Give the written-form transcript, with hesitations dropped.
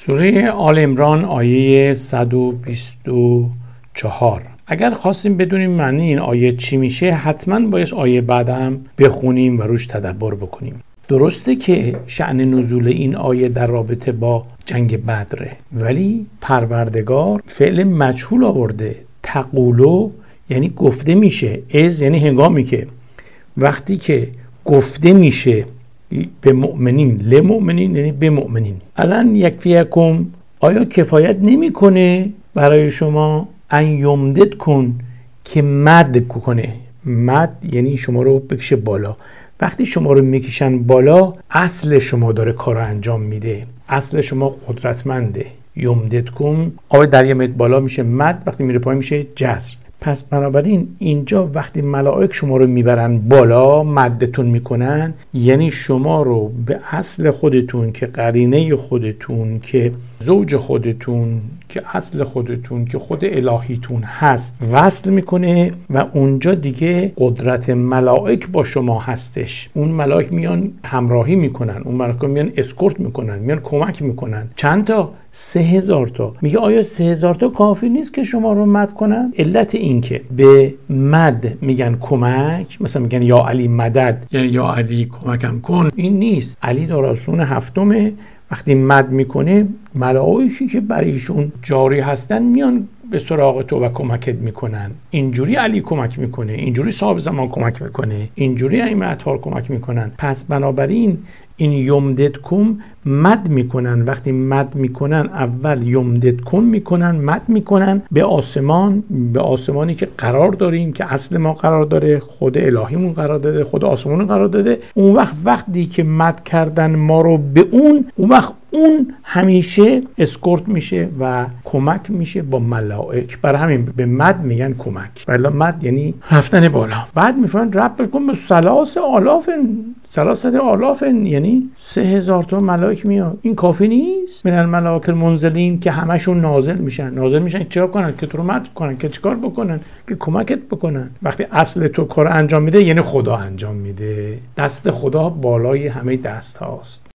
سوره آل عمران آیه 124. اگر خواستیم بدونیم معنی این آیه چی میشه، حتما باید آیه بعدم بخونیم و روش تدبر بکنیم. درسته که شأن نزول این آیه در رابطه با جنگ بدره، ولی پروردگار فعل مجهول آورده. تقولو یعنی گفته میشه، از یعنی هنگامی که، وقتی که گفته میشه به مؤمنین، لمؤمنین یعنی به مؤمنین. الان یکفیکم، آیا کفایت نمیکنه برای شما ان یمدد کن که مد کنه؟ مد یعنی شما رو بکشه بالا. وقتی شما رو میکشن بالا، اصل شما داره کار رو انجام میده، اصل شما قدرتمنده. یمدد کن، آب در یه متر بالا میشه مد، وقتی میره پایین میشه جزر. پس بنابراین اینجا وقتی ملائک شما رو میبرن بالا، مدتون میکنن، یعنی شما رو به اصل خودتون که قرینه خودتون، که زوج خودتون، که اصل خودتون، که خود الهیتون هست وصل میکنه و اونجا دیگه قدرت ملائک با شما هستش. اون ملائک میان همراهی میکنن، اون ملائک میان اسکورت میکنن، میان کمک میکنن. چند تا؟ 3000 تا. میگه آیا 3000 تا کافی نیست که شما رو مد کنن؟ علت این که به مد میگن کمک، مثلا میگن یا علی مدد، یعنی یا علی کمکم کن، این نیست. علی در آسمان هفتمه، وقتی مد میکنه ملائکی که برایشون جاری هستن میان به سراغ تو و کمکت میکنن. اینجوری علی کمک میکنه، اینجوری صاحب زمان کمک میکنه، اینجوری ائمه اطهار کمک میکنن. پس بنابراین این یمددکم مد میکنن. وقتی مد میکنن، اول یمددکم میکنن، مد میکنن به آسمان، به آسمانی که قرار داریم، که اصل ما قرار داره، خود الهیمون قرار داده، خود آسمانون قرار داده. اون وقت وقتی که مد کردن ما رو به اون وقت اون همیشه اسکورت میشه و کمک میشه با ملائک. برای همین به مد میگن کمک. ولی مد یعنی رفتن بالا. بعد میفهمن رب کن به ثلاثه آلاف، یعنی 3000 تا ملائک میاد. این کافی نیست؟ من الملائکه المنزلین، که همشون نازل میشن چیکار کنن؟ که تو رو مد کنن، که چیکار بکنن؟ که کمکت بکنن. وقتی اصل تو کار انجام میده، یعنی خدا انجام میده. دست خدا بالای همه دست هاست.